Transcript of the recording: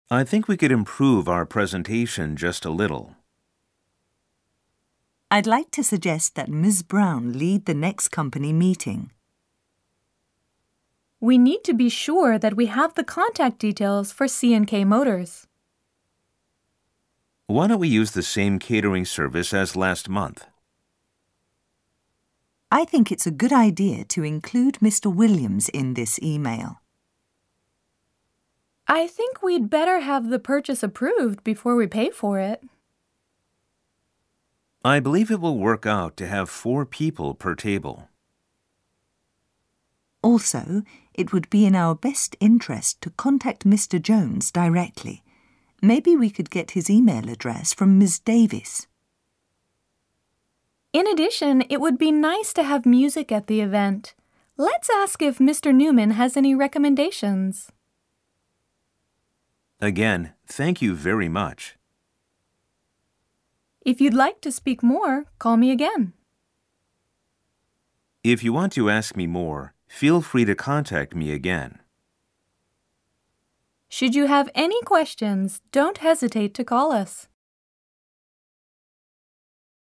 I think we could improve our presentation just a little. I'd like to suggest that Ms. Brown lead the next company meeting. We need to be sure that we have the contact details for C&K Motors. Why don't we use the same catering service as last month? I think it's a good idea to include Mr. Williams in this email. I think we'd better have the purchase approved before we pay for it. I believe it will work out to have 4 people per table. Also, it would be in our best interest to contact Mr. Jones directly. Maybe we could get his email address from Ms. Davis. In addition, it would be nice to have music at the event. Let's ask if Mr. Newman has any recommendations. Again, thank you very much. If you'd like to speak more, call me again. If you want to ask me more, feel free to contact me again. Should you have any questions, don't hesitate to call us.